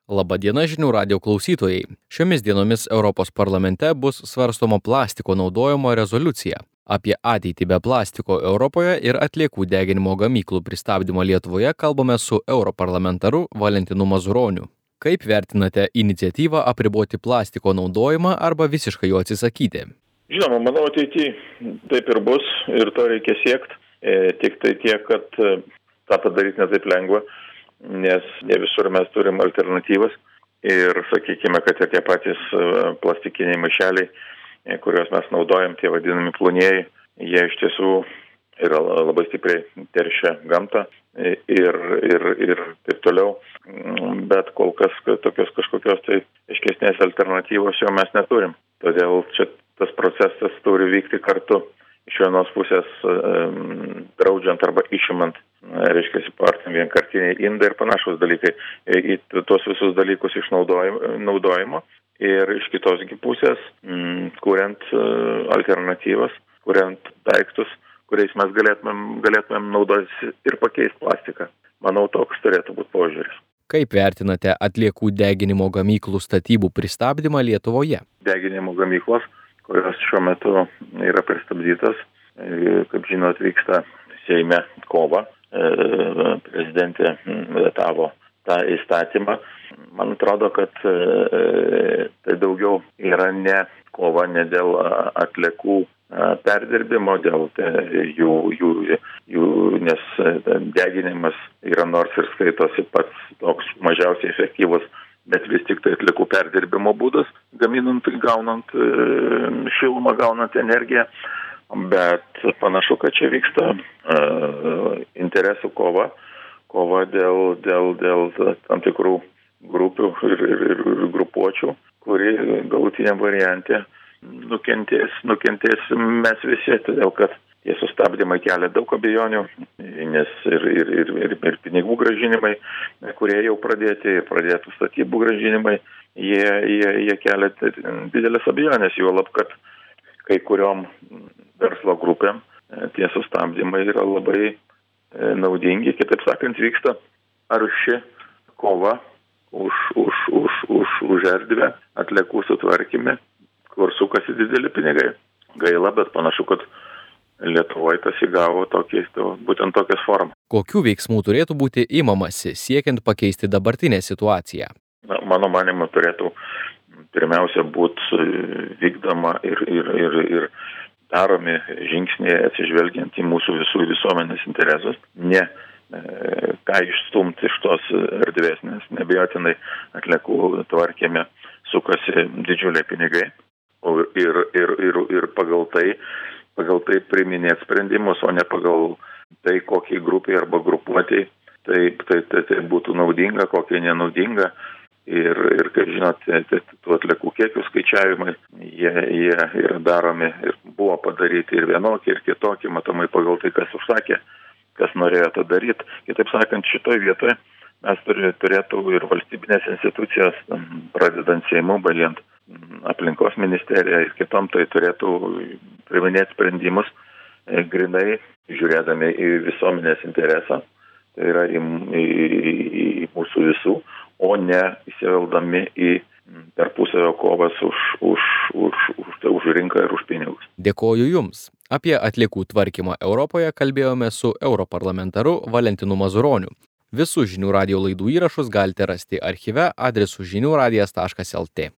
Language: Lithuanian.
Labadiena žinių radio klausytojai. Šiomis dienomis Europos parlamente bus svarstoma plastiko naudojimo rezoliucija. Apie ateitį be plastiko Europoje ir atliekų deginimo gamyklų pristabdymo Lietuvoje kalbame su europarlamentaru Valentinu Mazuroniu. Kaip vertinate iniciatyvą apriboti plastiko naudojimą arba visiškai jo atsisakyti? Žinoma, manau, ateityje taip ir bus ir to reikia siekti. Tik tai tiek, kad tą padaryti ne taip lengva, nes ne visur mes turim alternatyvas ir sakykime, kad ir tie patys plastikiniai maišeliai, kuriuos mes naudojam, tie vadinami plonieji, jie iš tiesų yra labai stipriai teršia gamtą ir taip toliau, bet kol kas tokios kažkokios tai aiškesnės alternatyvos jau mes neturim. Todėl čia tas procesas turi vykti kartu. Iš vienos pusės draudžiant arba išimant, vienkartiniai indai ir panašus dalykai, į tuos visus dalykus išnaudojimo ir iš kitos pusės, kuriant alternatyvas, kuriant daiktus, kuriais mes galėtumėm naudotis ir pakeisti plastiką. Manau, toks turėtų būti požiūris. Kaip vertinate atliekų deginimo gamyklų statybų pristabdymą Lietuvoje? Deginimo gamyklos, kurios šiuo metu yra pristabdytas. Kaip žinot, vyksta Seime kova. Prezidentė vetavo tą įstatymą. Man atrodo, kad tai daugiau yra ne kova ne dėl atliekų perdirbimo, dėl jų, nes deginimas yra nors ir skaitosi pats toks mažiausiai efektyvus, bet vis tik tai atliekų perdirbimo būdas, gaunant šilumą, gaunant energiją, bet panašu, kad čia vyksta interesų kova dėl tam tikrų grupių ir grupuočių, kuri galutiniam variante nukentės mes visi, todėl kad tie sustabdymai kelia daug abejonių, nes ir pinigų grąžinimai, kurie jau pradėtų statybų grąžinimai, jie kelia didelės abejonės, juolab, kad kai kuriom verslo grupėm tie sustabdymai yra labai naudingi, kitaip sakant, vyksta arši kova už erdvę atliekų sutvarkyme, kur sukasi dideli pinigai. Gaila, bet panašu, kad Lietuvoje tas įgavo būtent tokias formas. Kokių veiksmų turėtų būti imamasi, siekiant pakeisti dabartinę situaciją? Mano manimu, turėtų pirmiausia būti vykdoma ir daromi žingsniai atsižvelgiant į mūsų visų visuomenės interesus, ne ką išstumti iš tos erdvės, nes neabejotinai atliekų tvarkyme sukasi didžiuliai pinigai ir pagal tai priiminėti sprendimus, o ne pagal tai, kokiai grupiai arba grupuotei tai būtų naudinga, kokiai nenaudinga. Ir kaip žinote, tų atliekų kiekių skaičiavimai, jie yra daromi ir buvo padaryti ir vienokie, ir kitokie, matomai pagal tai, kas užsakė, kas norėjo tą daryti. Kitaip sakant, šitoje vietoje mes turėtų ir valstybinės institucijos, pradedant Seimu, baigiant aplinkos ministeriją ir kitom, tai turėtų priiminėti sprendimus grinai žiūrėdami į visuomenės interesą, tai yra į mūsų visų, o ne įsiveldami į tarpusavio kovas už rinką ir už pinigus. Dėkoju Jums. Apie atliekų tvarkymą Europoje kalbėjome su europarlamentaru Valentinu Mazuroniu. Visus žinių radio laidų įrašus galite rasti archyve adresu žiniųradijas.lt.